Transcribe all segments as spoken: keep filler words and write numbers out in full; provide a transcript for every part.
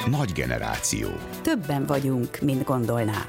Nagy generáció. Többen vagyunk, mint gondolná.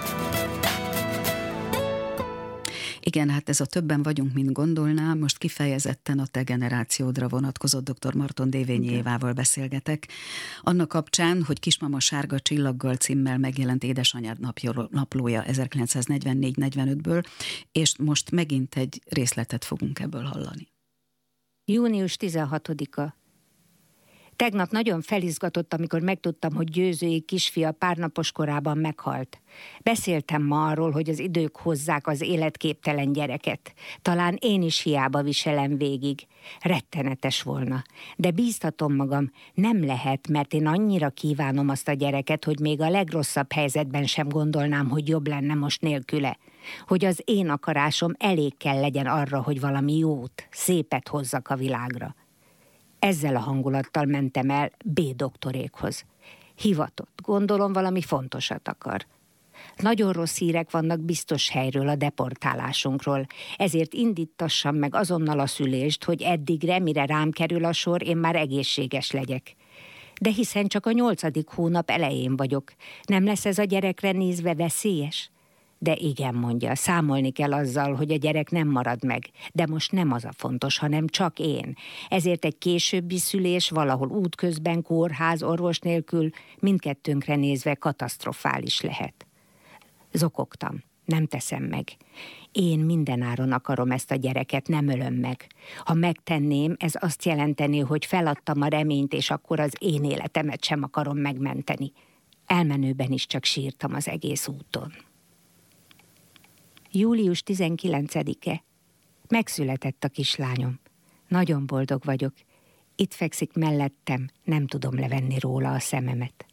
Igen, hát ez a többen vagyunk, mint gondolná, most kifejezetten a te generációdra vonatkozott dr. Marton Dévényi Évával beszélgetek. Annak kapcsán, hogy Kismama sárga csillaggal címmel megjelent édesanyád naplója ezerkilencszáznegyvennégy negyvenötből, és most megint egy részletet fogunk ebből hallani. június tizenhatodika. Tegnap nagyon felizgatott, amikor megtudtam, hogy Győzői kisfia párnapos korában meghalt. Beszéltem ma arról, hogy az idők hozzák az életképtelen gyereket. Talán én is hiába viselem végig. Rettenetes volna. De bíztatom magam, nem lehet, mert én annyira kívánom azt a gyereket, hogy még a legrosszabb helyzetben sem gondolnám, hogy jobb lenne most nélküle. Hogy az én akarásom elég kell legyen arra, hogy valami jót, szépet hozzak a világra. Ezzel a hangulattal mentem el B. doktorékhoz. Hivatott, gondolom valami fontosat akar. Nagyon rossz hírek vannak biztos helyről, a deportálásunkról, ezért indítassam meg azonnal a szülést, hogy eddigre, mire rám kerül a sor, én már egészséges legyek. De hiszen csak a nyolcadik hónap elején vagyok, nem lesz ez a gyerekre nézve veszélyes? De igen, mondja, számolni kell azzal, hogy a gyerek nem marad meg. De most nem az a fontos, hanem csak én. Ezért egy későbbi szülés valahol útközben, kórház, orvos nélkül mindkettőnkre nézve katasztrofális lehet. Zokogtam, nem teszem meg. Én mindenáron akarom ezt a gyereket, nem ölöm meg. Ha megtenném, ez azt jelenteni, hogy feladtam a reményt, és akkor az én életemet sem akarom megmenteni. Elmenőben is csak sírtam az egész úton. július tizenkilencedike. Megszületett a kislányom. Nagyon boldog vagyok. Itt fekszik mellettem, nem tudom levenni róla a szememet.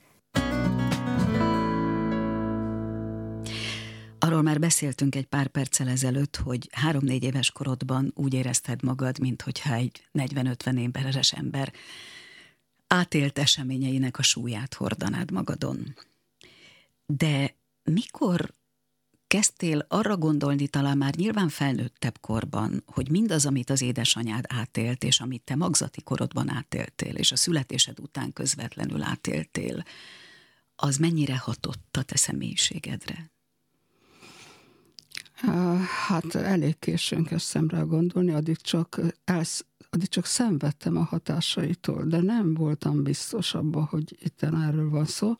Arról már beszéltünk egy pár perccel ezelőtt, hogy három-négy éves korodban úgy érezted magad, minthogyha egy negyven-ötven éves ember átélt eseményeinek a súlyát hordanád magadon. De mikor kezdtél arra gondolni, talán már nyilván felnőttebb korban, hogy mindaz, amit az édesanyád átélt, és amit te magzati korodban átéltél, és a születésed után közvetlenül átéltél, az mennyire hatott a te személyiségedre? Hát elég későn kezdtem rá gondolni, addig csak, elsz, addig csak szenvedtem a hatásaitól, de nem voltam biztos abban, hogy itt erről van szó.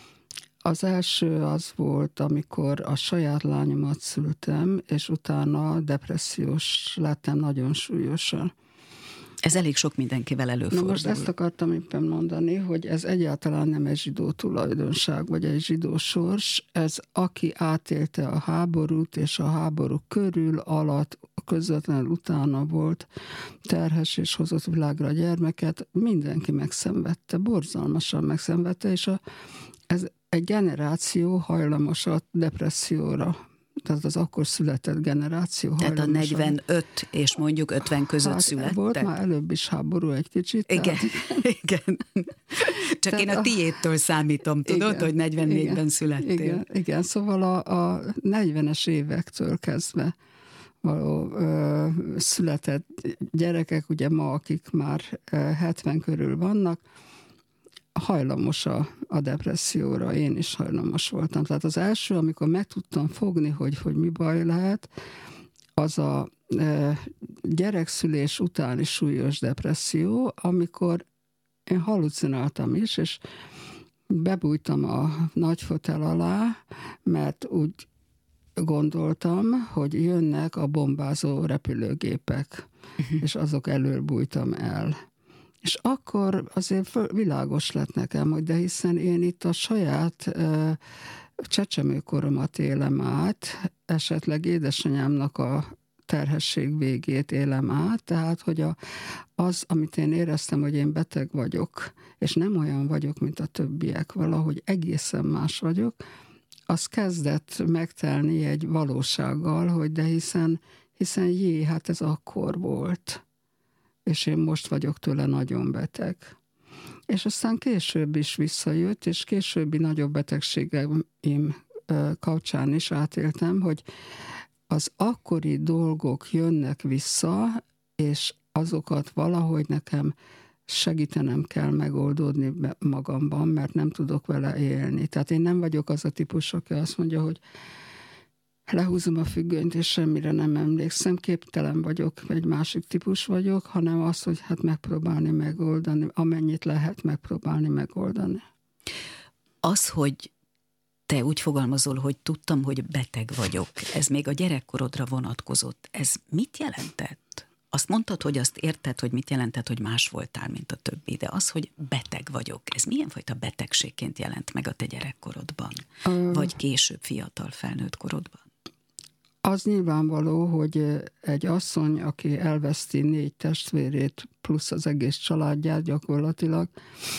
Az első az volt, amikor a saját lányomat szültem, és utána depressziós lettem nagyon súlyosan. Ez elég sok mindenkivel előfordul. Na most ezt akartam éppen mondani, hogy ez egyáltalán nem egy zsidó tulajdonság, vagy egy zsidó sors. Ez aki átélte a háborút, és a háború körül, alatt, közvetlenül utána volt terhes, és hozott világra a gyermeket, mindenki megszenvedte, borzalmasan megszenvedte, és a, ez egy generáció hajlamos a depresszióra. Tehát az akkor született generáció hajlamosan. Tehát a negyvenöt és mondjuk ötven között hát születtek. Volt már előbb is háború egy kicsit. Igen, tehát... igen. Csak tehát én a tiédtől számítom, tudod, igen, hogy negyvennégyben igen, születtél. Igen, igen. Szóval a, a negyvenes évektől kezdve való ö, született gyerekek, ugye ma, akik már ö, hetven körül vannak, hajlamos a, a depresszióra, én is hajlamos voltam. Tehát az első, amikor meg tudtam fogni, hogy, hogy mi baj lehet, az a e, gyerekszülés utáni súlyos depresszió, amikor én hallucináltam is, és bebújtam a nagy fotel alá, mert úgy gondoltam, hogy jönnek a bombázó repülőgépek, uh-huh. és azok elől bújtam el. És akkor azért világos lett nekem, hogy de hiszen én itt a saját uh, csecsemőkoromat élem át, esetleg édesanyámnak a terhesség végét élem át, tehát hogy a, az, amit én éreztem, hogy én beteg vagyok, és nem olyan vagyok, mint a többiek, valahogy egészen más vagyok, az kezdett megtelni egy valósággal, hogy de hiszen, hiszen jé, hát ez akkor volt. És én most vagyok tőle nagyon beteg. És aztán később is visszajött, és későbbi nagyobb betegségeim kapcsán is átéltem, hogy az akkori dolgok jönnek vissza, és azokat valahogy nekem segítenem kell megoldódni magamban, mert nem tudok vele élni. Tehát én nem vagyok az a típus, aki azt mondja, hogy lehúzom a függönyt, és semmire nem emlékszem, képtelen vagyok, egy másik típus vagyok, hanem az, hogy hát megpróbálni megoldani, amennyit lehet megpróbálni megoldani. Az, hogy te úgy fogalmazol, hogy tudtam, hogy beteg vagyok, ez még a gyerekkorodra vonatkozott. Ez mit jelentett? Azt mondtad, hogy azt érted, hogy mit jelentett, hogy más voltál, mint a többi, de az, hogy beteg vagyok, ez milyen fajta betegségként jelent meg a te gyerekkorodban? Ö... Vagy később fiatal felnőtt korodban? Az nyilvánvaló, hogy egy asszony, aki elveszti négy testvérét, plusz az egész családját gyakorlatilag,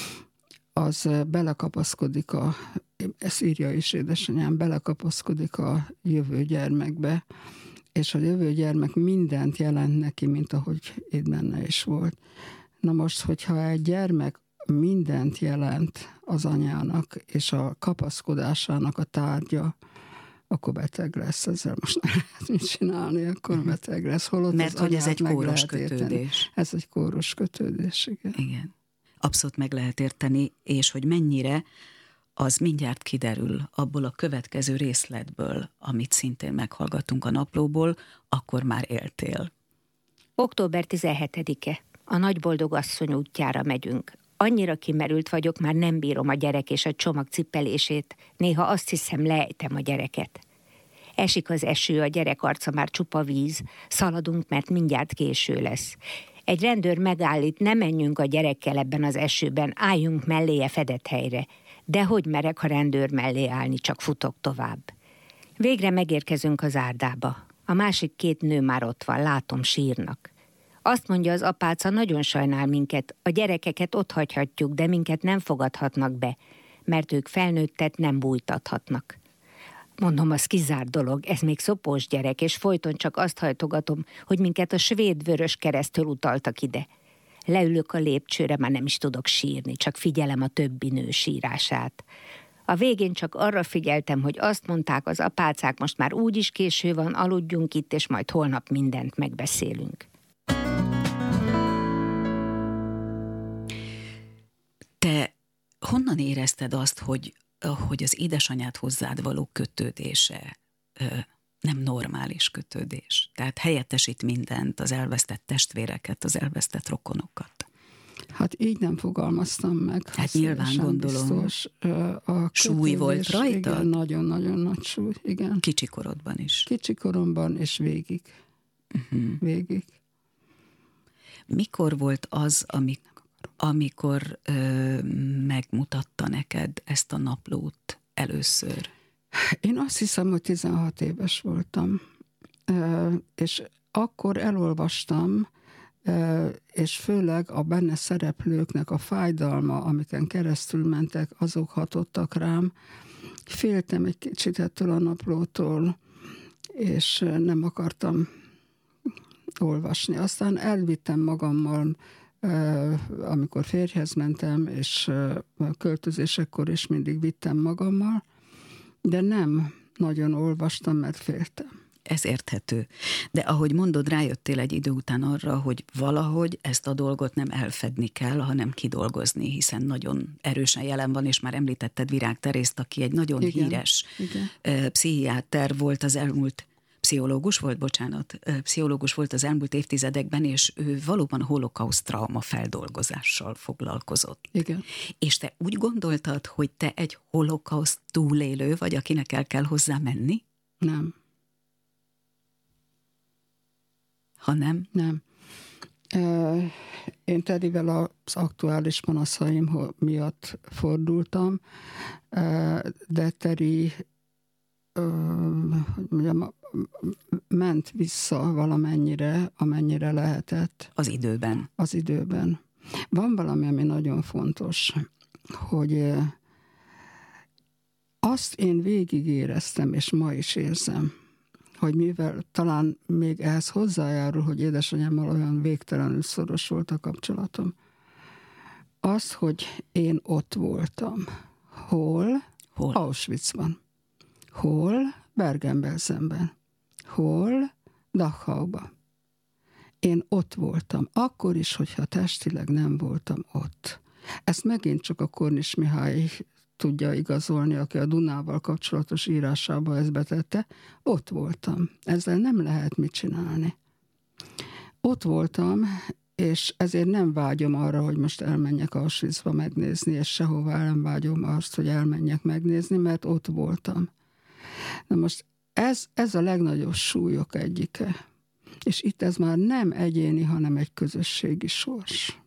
az belekapaszkodik a, ezt írja is édesanyám, belekapaszkodik a jövő gyermekbe, és a jövő gyermek mindent jelent neki, mint ahogy itt benne is volt. Na most, hogyha egy gyermek mindent jelent az anyának, és a kapaszkodásának a tárgya, akkor beteg lesz, ezzel most nem lehet mit csinálni, akkor beteg lesz. Holott mert hogy ez egy kóros kötődés. Ez egy kóros kötődés, igen. Igen. Abszolút meg lehet érteni, és hogy mennyire, az mindjárt kiderül abból a következő részletből, amit szintén meghallgatunk a naplóból, akkor már éltél. október tizenhetedike. A nagyboldog asszony útjára megyünk. Annyira kimerült vagyok, már nem bírom a gyerek és a csomag cipelését. Néha azt hiszem, leejtem a gyereket. Esik az eső, a gyerek arca már csupa víz. Szaladunk, mert mindjárt késő lesz. Egy rendőr megállít, ne menjünk a gyerekkel ebben az esőben, álljunk melléje fedett helyre. De hogy merek a rendőr mellé állni, csak futok tovább. Végre megérkezünk az árdába. A másik két nő már ott van, látom, sírnak. Azt mondja az apáca, nagyon sajnál minket, a gyerekeket ott hagyhatjuk, de minket nem fogadhatnak be, mert ők felnőttet nem bújtathatnak. Mondom, az kizárt dolog, ez még szopós gyerek, és folyton csak azt hajtogatom, hogy minket a svéd vörös keresztől utaltak ide. Leülök a lépcsőre, már nem is tudok sírni, csak figyelem a többi nő sírását. A végén csak arra figyeltem, hogy azt mondták az apácák, most már úgyis késő van, aludjunk itt, és majd holnap mindent megbeszélünk. Te honnan érezted azt, hogy, hogy az édesanyád hozzád való kötődése ö, nem normális kötődés? Tehát helyettesít mindent, az elvesztett testvéreket, az elvesztett rokonokat. Hát így nem fogalmaztam meg. Hát nyilván gondolom. Biztos. A súly volt rajta? Igen, nagyon-nagyon nagy súly, igen. Kicsi korodban is? Kicsi koromban, és végig. Uh-huh. Végig. Mikor volt az, amikor amikor ö, megmutatta neked ezt a naplót először? Én azt hiszem, hogy tizenhat éves voltam, ö, és akkor elolvastam, ö, és főleg a benne szereplőknek a fájdalma, amiken keresztül mentek, azok hatottak rám. Féltem egy kicsit ettől a naplótól, és nem akartam olvasni. Aztán elvittem magammal, amikor férjhez mentem, és költözésekkor is mindig vittem magammal, de nem nagyon olvastam, mert féltem. Ez érthető. De ahogy mondod, rájöttél egy idő után arra, hogy valahogy ezt a dolgot nem elfedni kell, hanem kidolgozni, hiszen nagyon erősen jelen van, és már említetted Virág Terészt, aki egy nagyon igen, híres igen. pszichiáter volt az elmúlt Pszichológus volt, bocsánat, pszichológus volt az elmúlt évtizedekben, és ő valóban holokauszt trauma feldolgozással foglalkozott. Igen. És te úgy gondoltad, hogy te egy holokauszt túlélő vagy, akinek el kell hozzá menni? Nem. Ha nem? Nem. Én Terivel az aktuális panaszaim miatt fordultam, de Teri ment vissza valamennyire, amennyire lehetett. Az időben. Az időben. Van valami, ami nagyon fontos, hogy azt én végig éreztem, és ma is érzem, hogy mivel talán még ehhez hozzájárul, hogy édesanyámmal olyan végtelenül szoros volt a kapcsolatom, az, hogy én ott voltam. Hol? Hol? Auschwitzban. Hol? Bergen-Belsenben. Hol? Dachauba. én ott voltam, akkor is, hogyha testileg nem voltam ott. Ezt megint csak a Kornis Mihály tudja igazolni, aki a Dunával kapcsolatos írásába ezt betette. Ott voltam. Ezzel nem lehet mit csinálni. Ott voltam, és ezért nem vágyom arra, hogy most elmenjek Auschwitzba megnézni, és sehová nem vágyom azt, hogy elmenjek megnézni, mert ott voltam. Na most ez, ez a legnagyobb súlyok egyike. És itt ez már nem egyéni, hanem egy közösségi sors.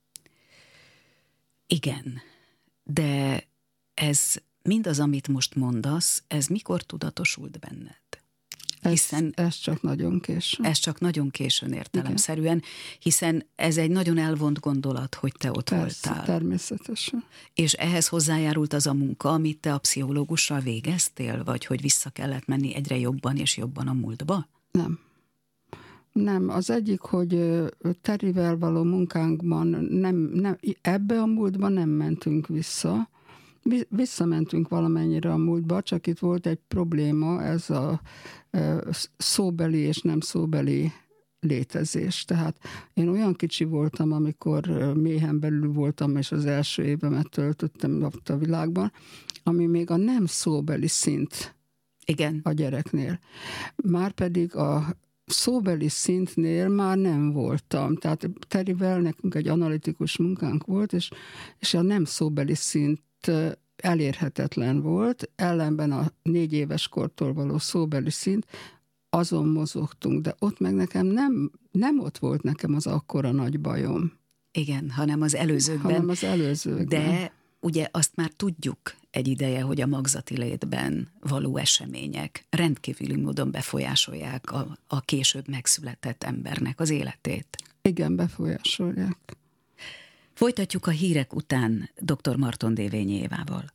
Igen, de ez mindaz, amit most mondasz, ez mikor tudatosult benned? Hiszen ez, ez csak nagyon későn. Ez csak nagyon későn értelemszerűen, hiszen ez egy nagyon elvont gondolat, hogy te ott Persze, voltál. Természetesen. És ehhez hozzájárult az a munka, amit te a pszichológussal végeztél, vagy hogy vissza kellett menni egyre jobban és jobban a múltba? Nem. Nem. Az egyik, hogy Terivel való munkánkban nem, nem, ebbe a múltban nem mentünk vissza. Visszamentünk valamennyire a múltba, csak itt volt egy probléma, ez a szóbeli és nem szóbeli létezés. Tehát én olyan kicsi voltam, amikor méhen belül voltam, és az első évemet töltöttem ott a világban, ami még a nem szóbeli szint. Igen. A gyereknél. Márpedig a szóbeli szintnél már nem voltam. Tehát Terivel nekünk egy analitikus munkánk volt, és, és a nem szóbeli szint elérhetetlen volt, ellenben a négy éves kortól való szóbeli szint, azon mozogtunk, de ott meg nekem nem, nem ott volt nekem az akkora nagy bajom. Igen, hanem az előzőkben. Hanem az előzőkben. De ugye azt már tudjuk egy ideje, hogy a magzati létben való események rendkívüli módon befolyásolják a, a később megszületett embernek az életét. Igen, befolyásolják. Folytatjuk a hírek után dr. Marton Dévényi Évával.